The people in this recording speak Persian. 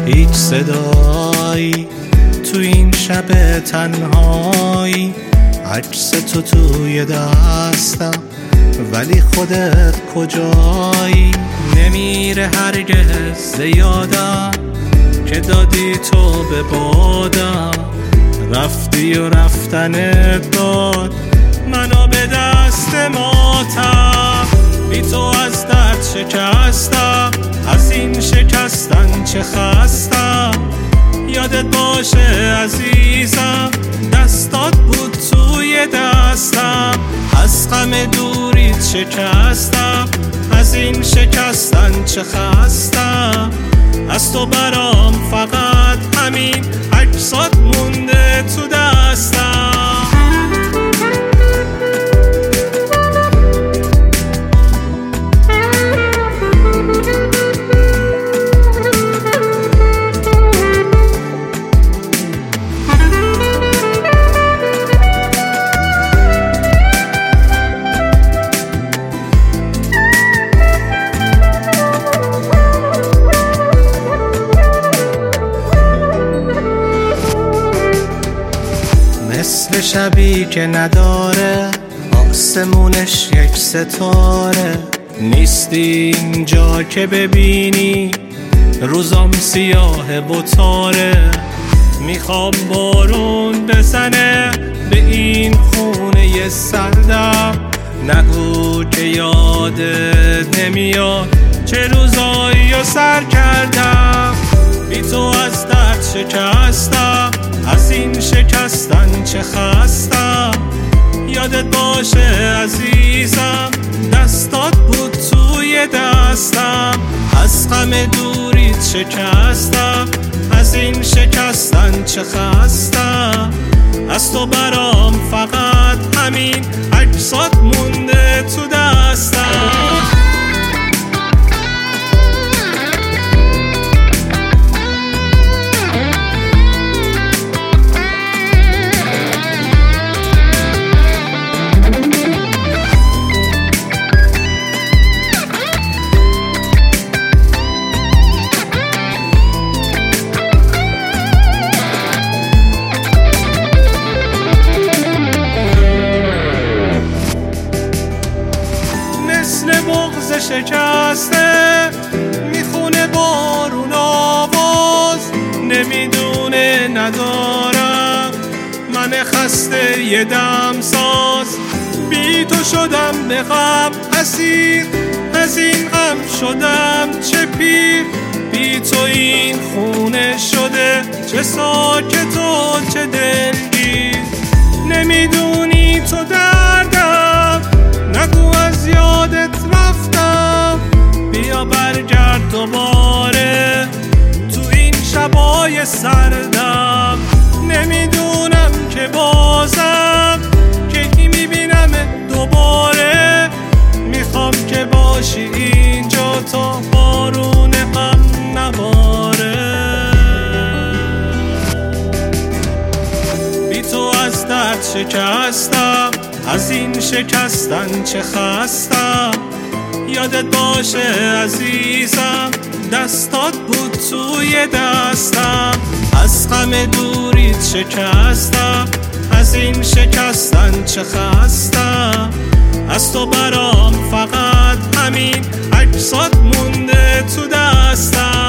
هیچ صدایی تو این شب تنهایی، عکس تو توی دستم ولی خودت کجایی؟ نمیره هرگز یادم که دادی تو به بادم، رفتی و رفتنت داد منو به دست ماتم. بی تو از درد شکستم، از این شکستن چه خستم. یادت باشه عزیزم دستات بود توی دستم، از غم دوریت شکستم، از این شکستن چه خستم. از تو برام فقط همین عکسات مونده تو دستم. مثل شبی که نداره آسمونش یک ستاره، نیستی اینجا که ببینی روزام سیاه و تاره. میخوام بارون بزنه به این خونه سردم، نگو که یادت نمیاد چه روزایی رو سر کردم. بی تو از درد شکستم، از این شکستن چه خستم. یادت باشه عزیزم دستات بود توی دستم، از غم دوریت شکستم، از این شکستن چه خستم. از تو برام فقط همین عکسات مونده تو دستم. مثل بغض شکسته میخونه بارون آواز، نمیدونه ندارم من خسته یه دم ساز. بی تو شدم به غم اسیر، از این غم شدم چه پیر. بی تو این خونه شده چه ساکت و چه دلگیر. نمیدونی تو دردم، نگو از یادت رفتم. بیا برگرد دوباره تو این شبای سردم. نمیدونم که بازم کی میبینم دوباره. میخوام که باشی اینجا تا بارون غم نباره. بی تو از درد شکستم، از این شکستن چه خستم. یادت باشه عزیزم دستات بود توی دستم، از غم دوریت شکستم، از این شکستن چه خستم. از تو برام فقط همین عکسات مونده تو دستم.